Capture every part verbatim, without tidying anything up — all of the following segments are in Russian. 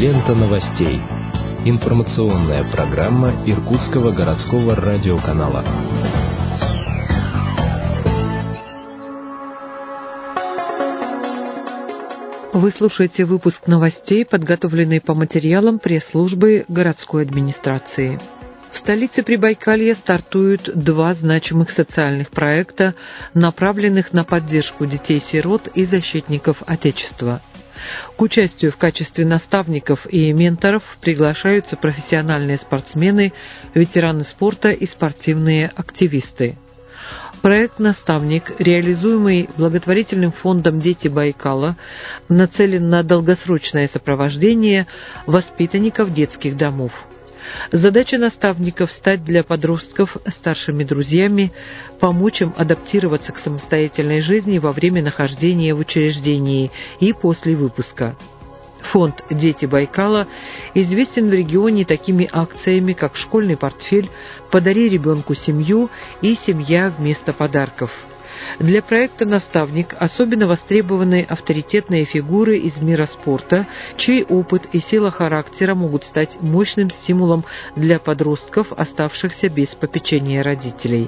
Лента новостей. Информационная программа Иркутского городского радиоканала. Вы слушаете выпуск новостей, подготовленный по материалам пресс-службы городской администрации. В столице Прибайкалья стартуют два значимых социальных проекта, направленных на поддержку детей-сирот и защитников Отечества. К участию в качестве наставников и менторов приглашаются профессиональные спортсмены, ветераны спорта и спортивные активисты. Проект «Наставник», реализуемый благотворительным фондом «Дети Байкала», нацелен на долгосрочное сопровождение воспитанников детских домов. Задача наставников – стать для подростков старшими друзьями, помочь им адаптироваться к самостоятельной жизни во время нахождения в учреждении и после выпуска. Фонд «Дети Байкала» известен в регионе такими акциями, как «Школьный портфель», «Подари ребенку семью» и «Семья вместо подарков». Для проекта «Наставник» особенно востребованы авторитетные фигуры из мира спорта, чей опыт и сила характера могут стать мощным стимулом для подростков, оставшихся без попечения родителей.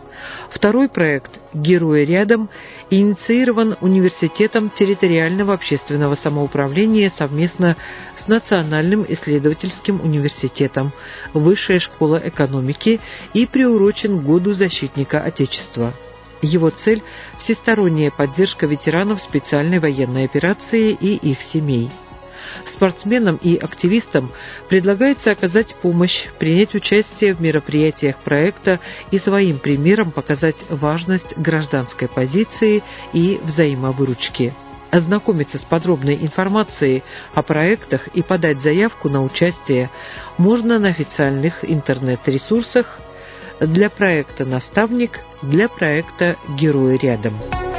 Второй проект «Герои рядом» инициирован Университетом территориального общественного самоуправления совместно с Национальным исследовательским университетом, Высшая школа экономики и приурочен к Году защитника Отечества. Его цель – всесторонняя поддержка ветеранов специальной военной операции и их семей. Спортсменам и активистам предлагается оказать помощь, принять участие в мероприятиях проекта и своим примером показать важность гражданской позиции и взаимовыручки. Ознакомиться с подробной информацией о проектах и подать заявку на участие можно на официальных интернет-ресурсах для проекта «Наставник», для проекта «Герои рядом».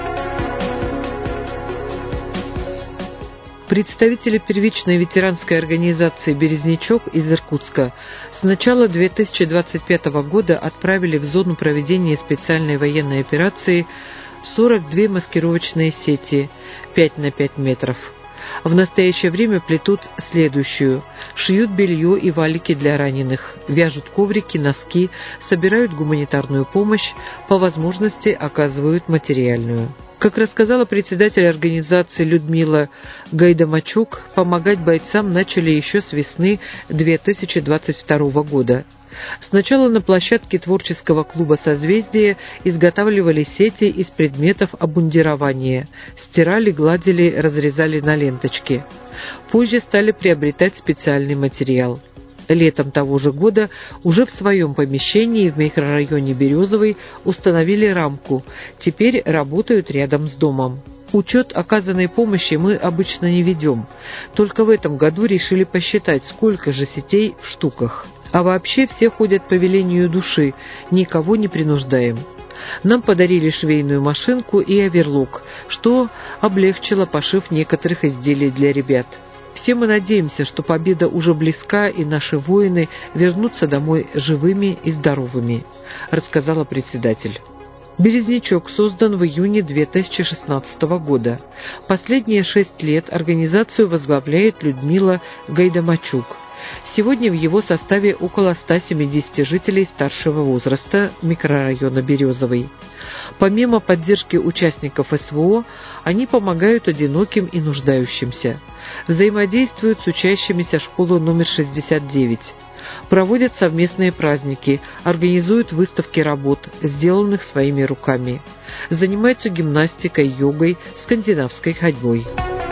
Представители первичной ветеранской организации «Березнячок» из Иркутска с начала две тысячи двадцать пятого года отправили в зону проведения специальной военной операции сорок две маскировочные сети пять на пять метров. В настоящее время плетут следующую: шьют белье и валики для раненых, вяжут коврики, носки, собирают гуманитарную помощь, по возможности оказывают материальную. Как рассказала председатель организации Людмила Гайдамачук, помогать бойцам начали еще с весны две тысячи двадцать второго года. Сначала на площадке творческого клуба «Созвездие» изготавливали сети из предметов обмундирования, стирали, гладили, разрезали на ленточки. Позже стали приобретать специальный материал. Летом того же года уже в своем помещении в микрорайоне Березовый установили рамку, теперь работают рядом с домом. Учет оказанной помощи мы обычно не ведем, только в этом году решили посчитать, сколько же сетей в штуках. А вообще все ходят по велению души, никого не принуждаем. Нам подарили швейную машинку и оверлок, что облегчило пошив некоторых изделий для ребят. Все мы надеемся, что победа уже близка, и наши воины вернутся домой живыми и здоровыми, рассказала председатель. «Березнячок» создан в июне две тысячи шестнадцатого года. Последние шесть лет организацию возглавляет Людмила Гайдамачук. Сегодня в его составе около ста семидесяти жителей старшего возраста микрорайона Березовый. Помимо поддержки участников СВО, они помогают одиноким и нуждающимся. Взаимодействуют с учащимися школы номер шестьдесят девять. Проводят совместные праздники, организуют выставки работ, сделанных своими руками. Занимаются гимнастикой, йогой, скандинавской ходьбой.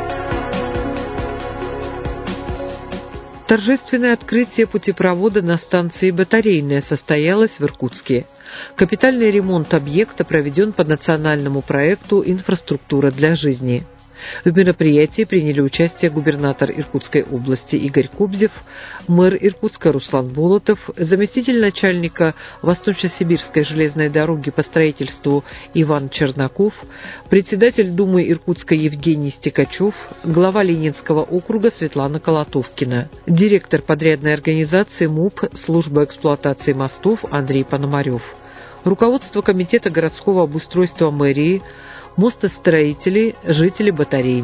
Торжественное открытие путепровода на станции «Батарейная» состоялось в Иркутске. Капитальный ремонт объекта проведен по национальному проекту «Инфраструктура для жизни». В мероприятии приняли участие губернатор Иркутской области Игорь Кобзев, мэр Иркутска Руслан Болотов, заместитель начальника Восточно-Сибирской железной дороги по строительству Иван Чернаков, председатель Думы Иркутска Евгений Стекачев, глава Ленинского округа Светлана Колотовкина, директор подрядной организации МУП «Служба эксплуатации мостов» Андрей Пономарев, руководство Комитета городского обустройства мэрии, мостостроители, жители Батарейной.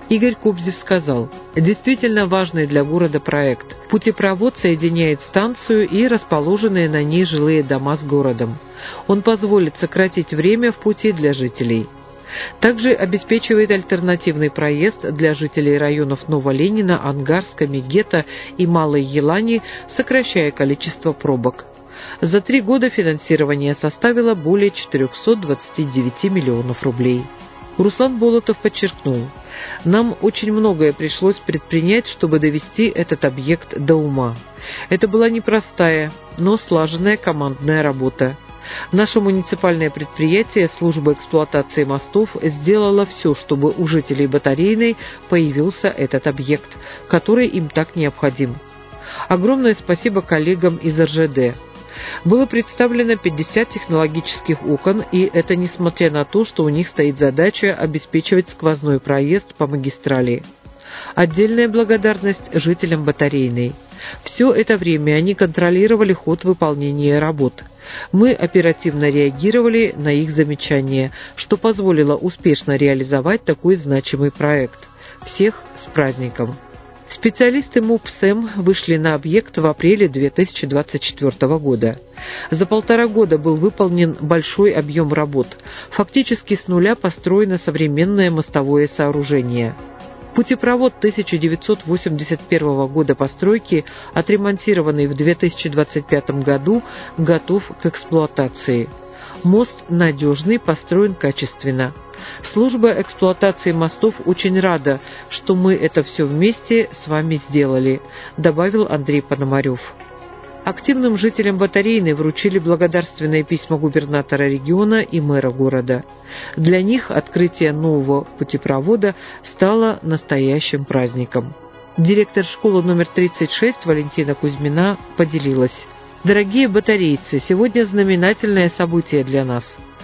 Игорь Кобзев сказал: «Действительно важный для города проект. Путепровод соединяет станцию и расположенные на ней жилые дома с городом. Он позволит сократить время в пути для жителей. Также обеспечивает альтернативный проезд для жителей районов Новоленина, Ангарска, Мегета и Малой Елани, сокращая количество пробок». За три года финансирование составило более четырехсот двадцати девяти миллионов рублей. Руслан Болотов подчеркнул: «Нам очень многое пришлось предпринять, чтобы довести этот объект до ума. Это была непростая, но слаженная командная работа. Наше муниципальное предприятие, служба эксплуатации мостов, сделало все, чтобы у жителей Батарейной появился этот объект, который им так необходим. Огромное спасибо коллегам из эр жэ дэ. Было представлено пятьдесят технологических окон, и это несмотря на то, что у них стоит задача обеспечивать сквозной проезд по магистрали. Отдельная благодарность жителям Батарейной. Все это время они контролировали ход выполнения работ. Мы оперативно реагировали на их замечания, что позволило успешно реализовать такой значимый проект. Всех с праздником!» Специалисты МУП-СЭМ вышли на объект в апреле две тысячи двадцать четвёртого года. За полтора года был выполнен большой объем работ. Фактически с нуля построено современное мостовое сооружение. Путепровод тысяча девятьсот восемьдесят первого года постройки, отремонтированный в две тысячи двадцать пятом году, готов к эксплуатации. Мост надежный, построен качественно. Служба эксплуатации мостов очень рада, что мы это все вместе с вами сделали», добавил Андрей Пономарев. Активным жителям Батарейной вручили благодарственные письма губернатора региона и мэра города. Для них открытие нового путепровода стало настоящим праздником. Директор школы номер тридцать шесть Валентина Кузьмина поделилась: «Дорогие батарейцы, сегодня знаменательное событие для нас.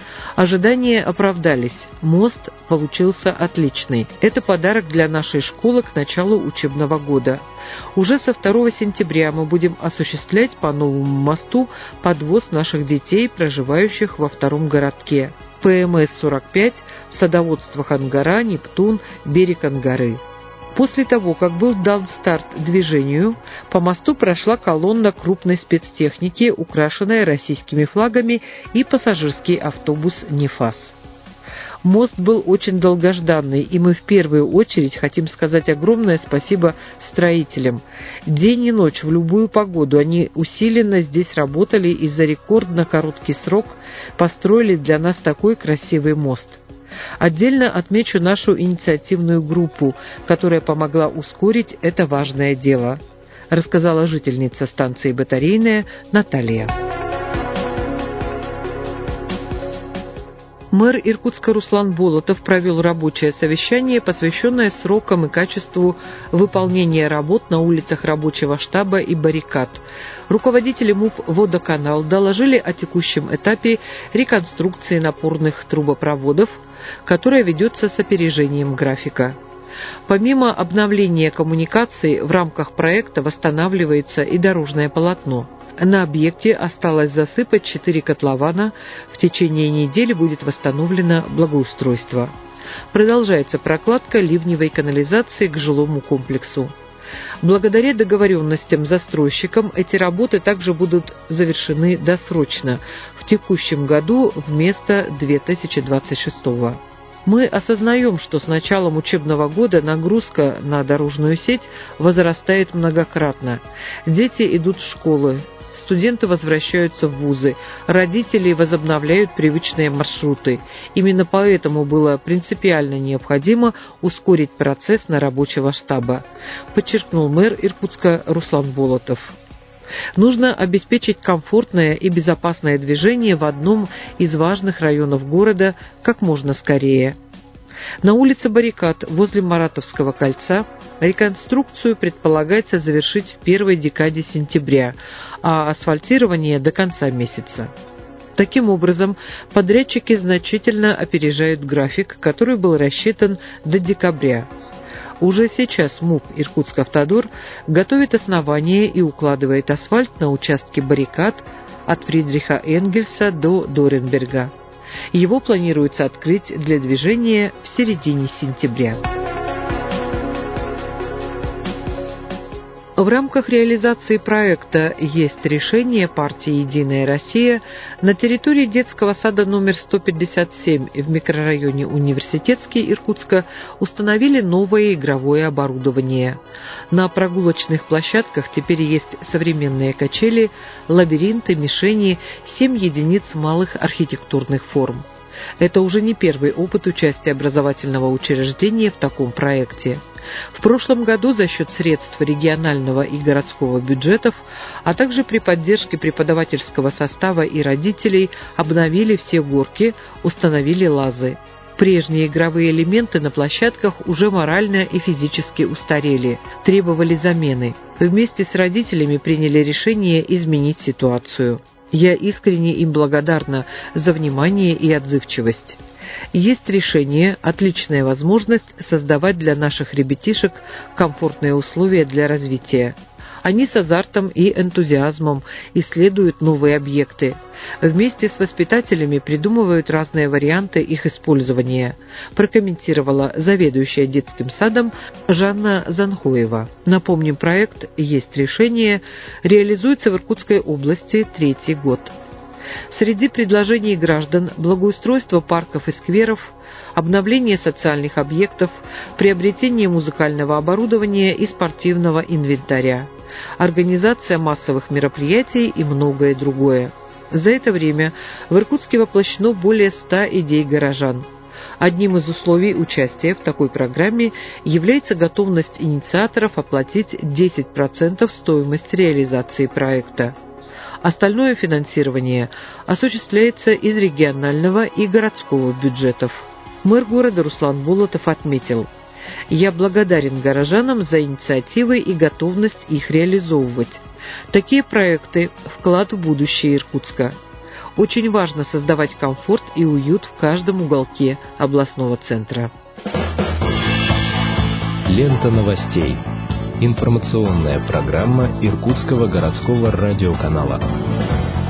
Ожидания оправдались, мост получился отличный. Это подарок для нашей школы к началу учебного года. Уже со второго сентября мы будем осуществлять по новому мосту подвоз наших детей, проживающих во втором городке. пэ эм эс сорок пять, в садоводствах Ангара, Нептун, берег Ангары». После того, как был дан старт движению, по мосту прошла колонна крупной спецтехники, украшенная российскими флагами, и пассажирский автобус «Нефас». Мост был очень долгожданный, и мы в первую очередь хотим сказать огромное спасибо строителям. День и ночь, в любую погоду, они усиленно здесь работали и за рекордно короткий срок построили для нас такой красивый мост. Отдельно отмечу нашу инициативную группу, которая помогла ускорить это важное дело, рассказала жительница станции Батарейная Наталья. Мэр Иркутска Руслан Болотов провел рабочее совещание, посвященное срокам и качеству выполнения работ на улицах рабочего штаба и баррикад. Руководители МУП «Водоканал» доложили о текущем этапе реконструкции напорных трубопроводов, которая ведется с опережением графика. Помимо обновления коммуникаций, в рамках проекта восстанавливается и дорожное полотно. На объекте осталось засыпать четыре котлована, в течение недели будет восстановлено благоустройство. Продолжается прокладка ливневой канализации к жилому комплексу. Благодаря договоренностям с застройщиком эти работы также будут завершены досрочно, в текущем году вместо две тысячи двадцать шестого. Мы осознаем, что с началом учебного года нагрузка на дорожную сеть возрастает многократно. Дети идут в школы, студенты возвращаются в вузы, родители возобновляют привычные маршруты. Именно поэтому было принципиально необходимо ускорить процесс на рабочего штаба, подчеркнул мэр Иркутска Руслан Болотов. Нужно обеспечить комфортное и безопасное движение в одном из важных районов города как можно скорее. На улице Баррикад возле Маратовского кольца реконструкцию предполагается завершить в первой декаде сентября, а асфальтирование до конца месяца. Таким образом, подрядчики значительно опережают график, который был рассчитан до декабря. Уже сейчас МУП «Иркутскавтодор» готовит основание и укладывает асфальт на участке Баррикад от Фридриха Энгельса до Доренберга. Его планируется открыть для движения в середине сентября. В рамках реализации проекта «Есть решение» партии «Единая Россия» на территории детского сада номер сто пятьдесят семь в микрорайоне Университетский Иркутска установили новое игровое оборудование. На прогулочных площадках теперь есть современные качели, лабиринты, мишени, семь единиц малых архитектурных форм. Это уже не первый опыт участия образовательного учреждения в таком проекте. В прошлом году за счет средств регионального и городского бюджетов, а также при поддержке преподавательского состава и родителей обновили все горки, установили лазы. Прежние игровые элементы на площадках уже морально и физически устарели, требовали замены. Вместе с родителями приняли решение изменить ситуацию. Я искренне им благодарна за внимание и отзывчивость. Есть решение, отличная возможность создавать для наших ребятишек комфортные условия для развития. Они с азартом и энтузиазмом исследуют новые объекты. Вместе с воспитателями придумывают разные варианты их использования, прокомментировала заведующая детским садом Жанна Занхоева. Напомним, проект «Есть решение» реализуется в Иркутской области третий год. Среди предложений граждан благоустройство парков и скверов, обновление социальных объектов, приобретение музыкального оборудования и спортивного инвентаря, организация массовых мероприятий и многое другое. За это время в Иркутске воплощено более ста идей горожан. Одним из условий участия в такой программе является готовность инициаторов оплатить десять процентов стоимости реализации проекта. Остальное финансирование осуществляется из регионального и городского бюджетов. Мэр города Руслан Болотов отметил: «Я благодарен горожанам за инициативы и готовность их реализовывать. Такие проекты – вклад в будущее Иркутска. Очень важно создавать комфорт и уют в каждом уголке областного центра». Лента новостей. Информационная программа Иркутского городского радиоканала.